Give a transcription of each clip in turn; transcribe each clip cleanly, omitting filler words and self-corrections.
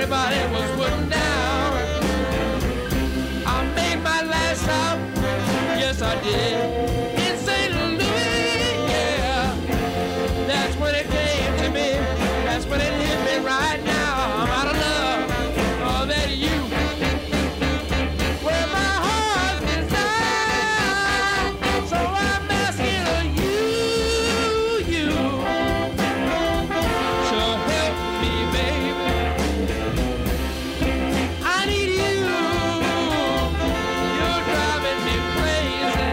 everybody was putting down. I made my last stop, yes I did, in St. Louis, yeah. That's when it came to me, that's when it hit me right now. I'm out of love, all that you, where my heart desires. So I'm asking you, so help me, baby. I need you. You're driving me crazy.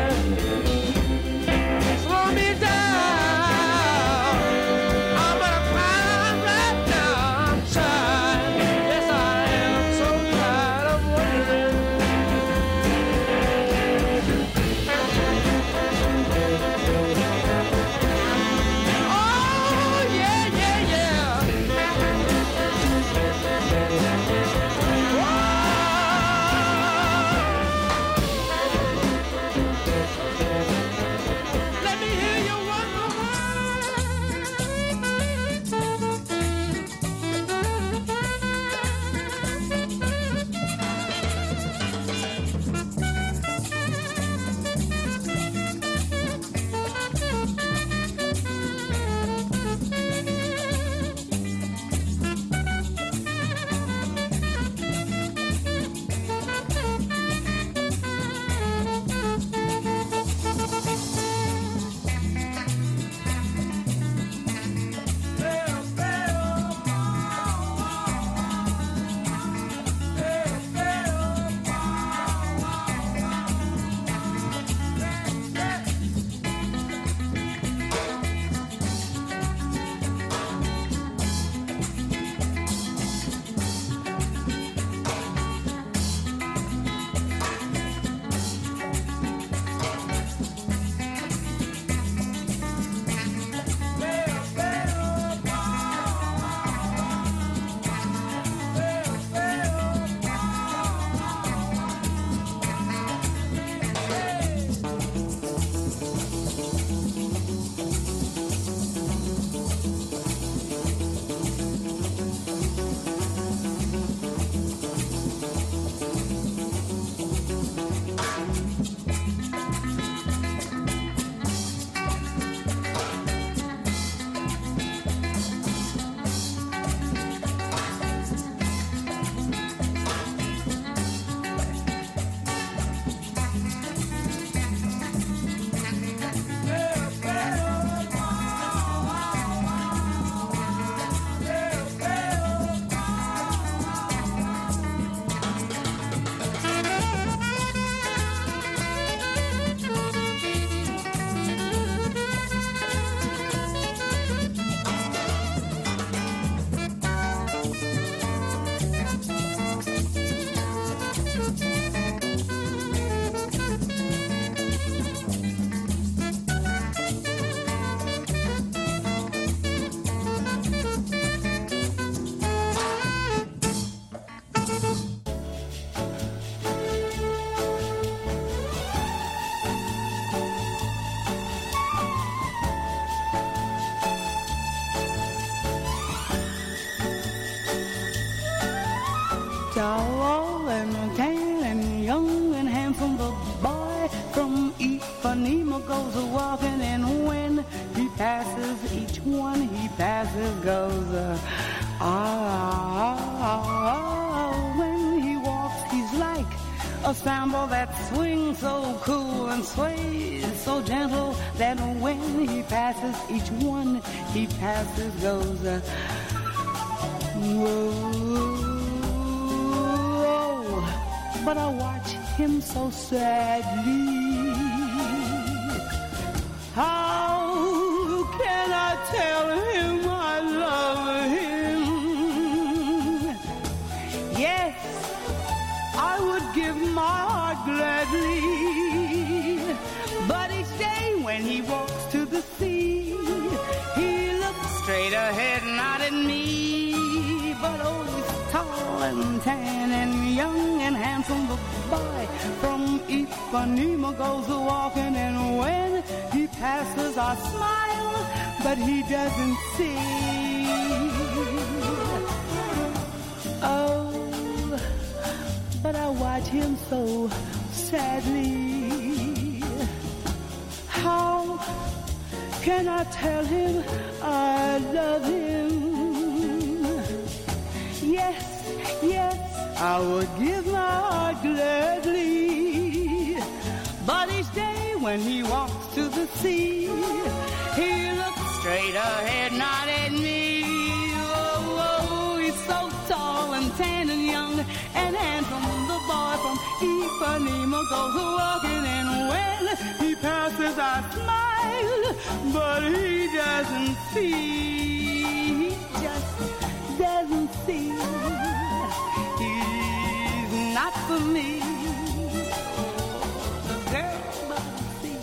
Slow me down. I'm gonna cry right now. I'm tired. Yes, I am so tired of wondering. Oh, yeah, yeah, yeah. Let me hear you one more. Tall and tan and young and handsome, the boy from Ipanema goes a-walking, and when he passes, each one he passes goes, when he walks, he's like a samba that swings so cool and sways so gentle that when he passes, each one he passes goes, whoa. But I watch him so sadly. How can I tell him I love him? Yes, I would give my heart gladly. But each day when he walks to the sea, he looks straight ahead, not at me. But oh, he's tall and tan and young and handsome, the boy from Ipanema goes a-walking, and when he passes I smile, but he doesn't see. Oh, left him so sadly. How can I tell him I love him? Yes, yes, I would give my heart gladly. But each day when he walks to the sea, he looks straight ahead, not at me. Oh, oh, he's so tall and tan and young and handsome. The boy from Ipanema goes walking, and when he passes I smile, but he doesn't see. He just doesn't see. He's not for me. The girl doesn't see.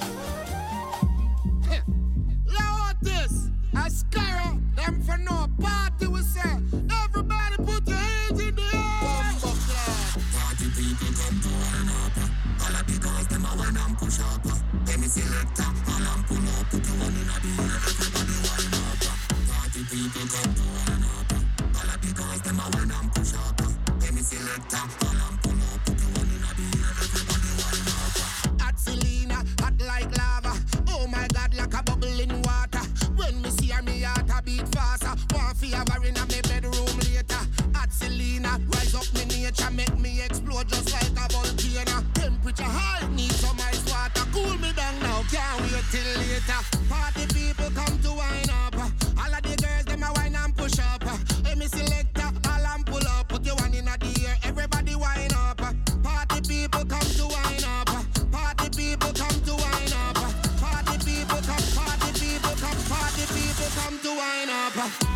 Lord, this a Skyro, them for no party we say. Everybody put your hands in the air. Party people come to wine up. All of the girls them a wine and push up. Any selector, all and pull up. Put your one in the air, everybody wine up. Party people come to wine up. All of the girls them a wine and push up. Any selector, all and pull up. Put your one in the air, everybody wine up. Hot Selena, hot like lava. Oh my God, like a bubble in water. When me see her, me heart a beat faster. Want fi have her in a me bedroom later. Hot Selena, rise up me nature, make me explode just like a volcano. Temperature high, need some ice water. Cool me down now, can't wait till later. Party people come to wine up. All of the girls them a wine and push up. Hey, me selector, all and pull up. Put your one in the air, everybody wine up. Party people come to wine up. Party people come to wine up. Party people come, party people come, party people come to wine up.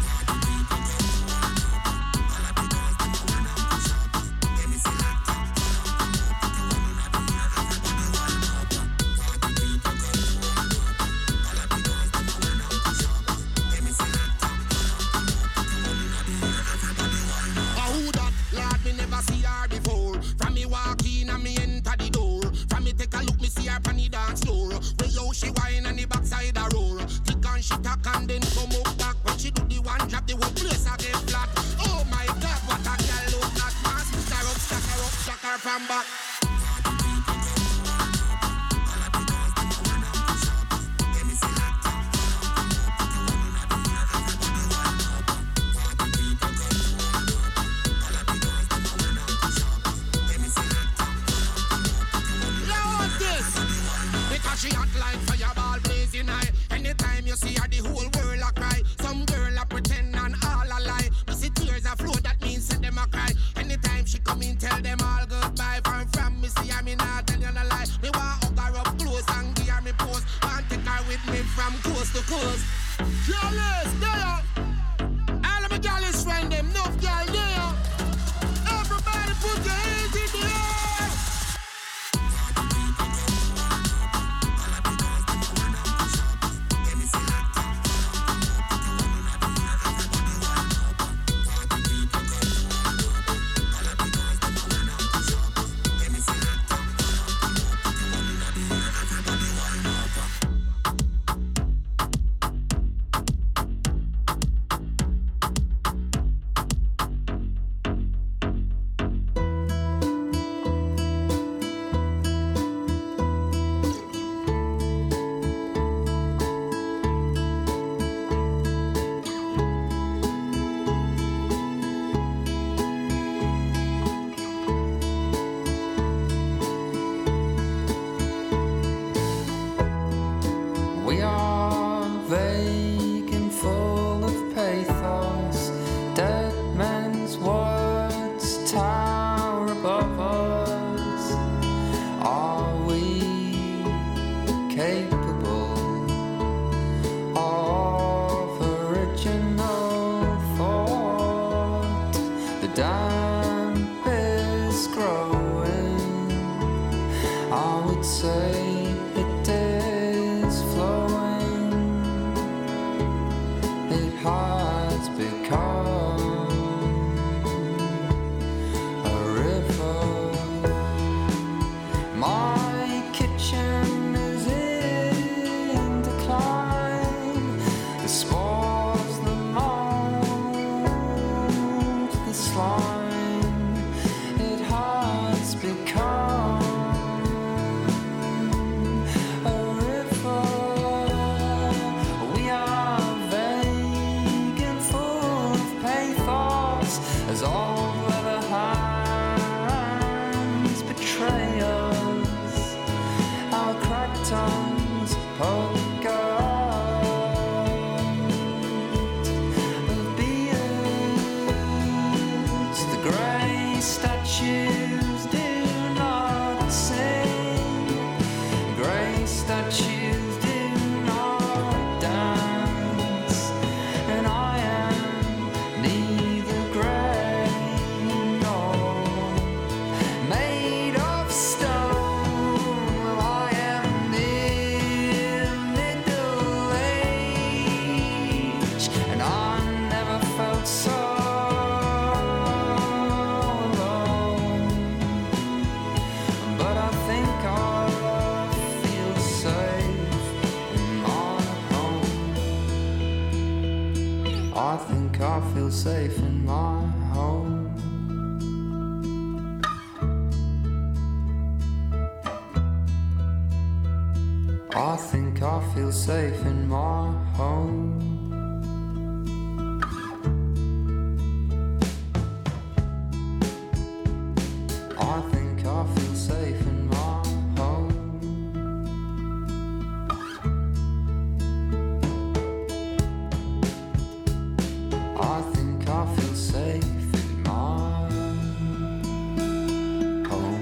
She whine on the backside a roll. Tick and she tack and then come up back. When she do the one drop, the whole place a get flat. Oh my God, what a girl look like. Mass put her up, stack her from back. She hot like fireball blazing high. Anytime you see her, the whole world a cry. Some girl a pretend and all a lie. You see tears a flow, that means set them a cry. Anytime she come in, tell them all goodbye. From me see her, me not tell you no lie. Me want hug her up close and give her me pose. Want take her with me from coast to coast. Jealous, there. All of my jealous friend them, enough girl there. Everybody put your hands in the air. It hurts because feel safe in my home. I think I feel safe in my home. I think I feel safe in my home. I think I feel safe in my home.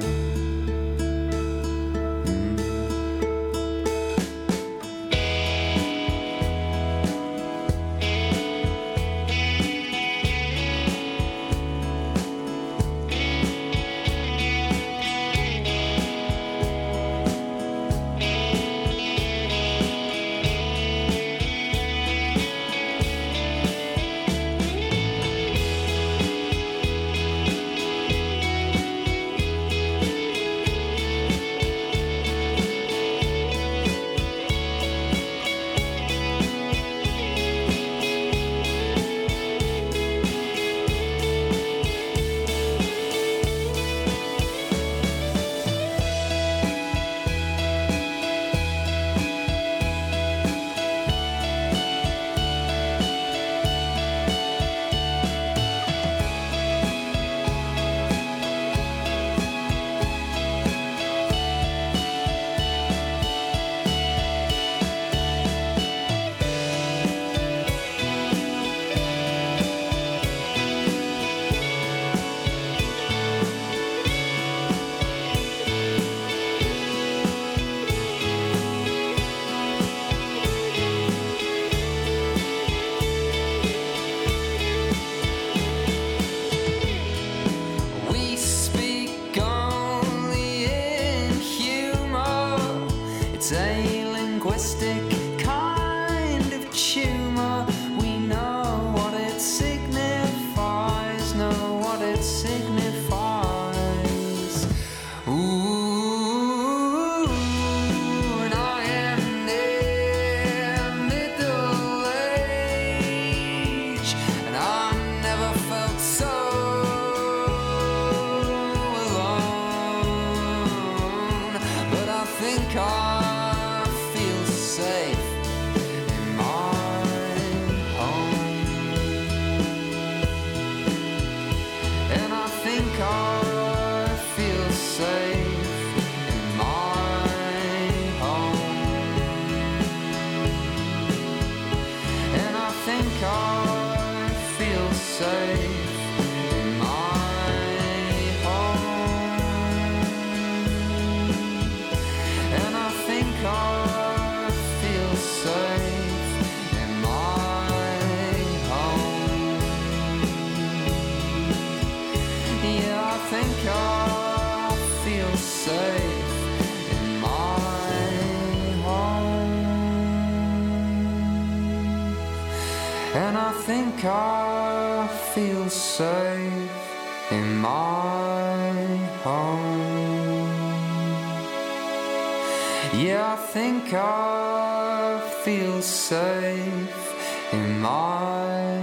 And I think I feel safe in my home. Yeah, I think I feel safe in my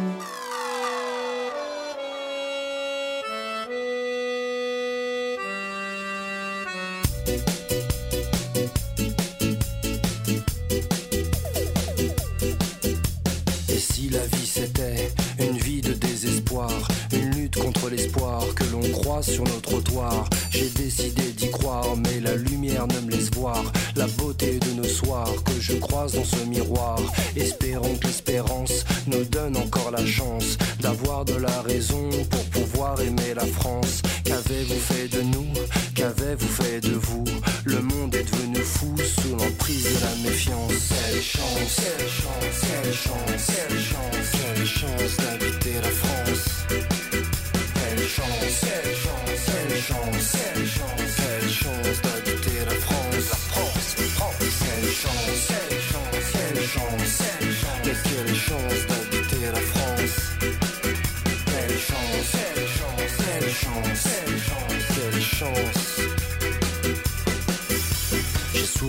La vie c'était une vie de désespoir, une lutte contre l'espoir que l'on croise sur nos trottoirs. J'ai décidé d'y croire, mais la lumière ne me laisse voir la beauté de nos soirs que je croise dans ce miroir. Espérons que l'espérance nous donne encore la chance d'avoir de la raison pour pouvoir aimer la France. Qu'avez-vous fait de nous? Qu'avez-vous fait de vous? Le monde est devenu fou sous l'emprise de la méfiance. Quelle chance, quelle chance, quelle chance, quelle chance, quelle chance d'habiter la France. Quelle chance, quelle chance, quelle chance, quelle chance, quelle chance d'habiter la France. La France, France. Quelle chance, quelle chance, quelle chance, quelle chance, mais quelle chance d'habiter la France. Quelle chance, quelle chance, quelle chance, quelle chance, quelle chance. J'ai souvent cette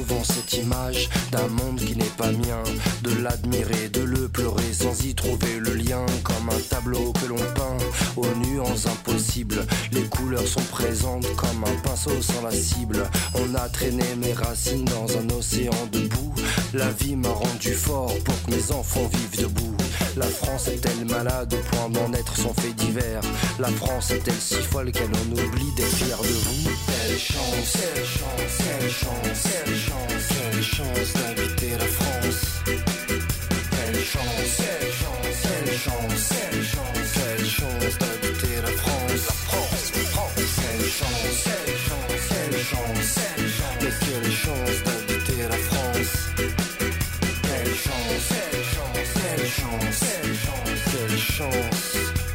cette image d'un monde qui n'est pas mien, de l'admirer, de le pleurer sans y trouver le lien, comme un tableau que l'on peint aux nuances impossibles. Les couleurs sont présentes comme un pinceau sans la cible. On a traîné mes racines dans un océan de boue. La vie m'a rendu fort pour que mes enfants vivent debout. La France est-elle malade au point d'en être son fait divers? La France est-elle si folle qu'elle en oublie d'être fière de vous? Quelle chance, quelle chance, quelle chance, quelle chance, quelle chance d'inviter la France. Quelle chance, quelle chance, quelle chance, quelle chance, quelle chance d'inviter la France. La France, France. Quelle chance, quelle chance, quelle chance, quelle chance, mais quelle chance d'inviter la France. Quelle chance, quelle chance, quelle chance, quelle chance, quelle chance.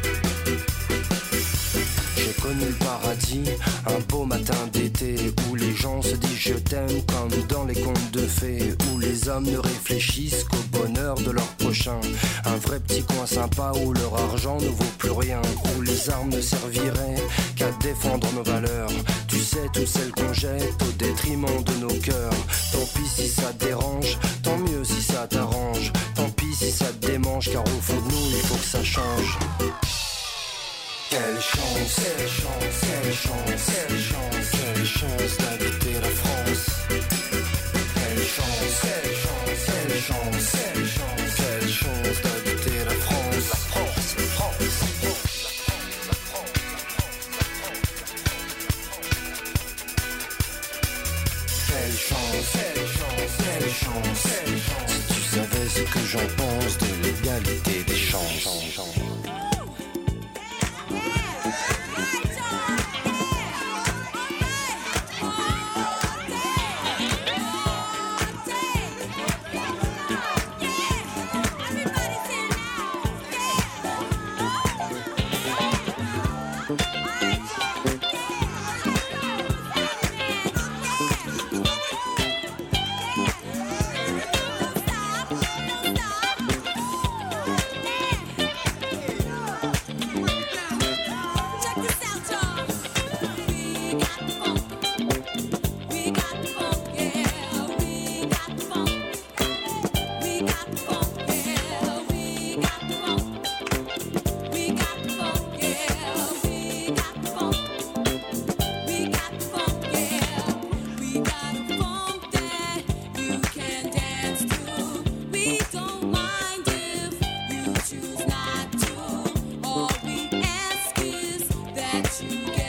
J'ai connu le paradis, un beau matin d'été, où les gens se disent je t'aime comme dans les contes de fées, où les hommes ne réfléchissent qu'au bonheur de leur prochain. Un vrai petit coin sympa où leur argent ne vaut plus rien, où les armes ne serviraient qu'à défendre nos valeurs. Tu sais, toutes celles qu'on jette au détriment de nos cœurs. Tant pis si ça te dérange, tant mieux si ça t'arrange. Tant pis si ça te démange, car au fond de nous il faut que ça change. Quelle chance, quelle chance, quelle chance, quelle chance, quelle chance d'inviter la France. Quelle chance, quelle chance, quelle chance, quelle chance, quelle chance d'inviter la France. La France, la France, la France, quelle chance, quelle chance, quelle chance, quelle chance. Si tu savais ce que j'en pense de l'égalité des chances. Choose not to. All we ask is that you get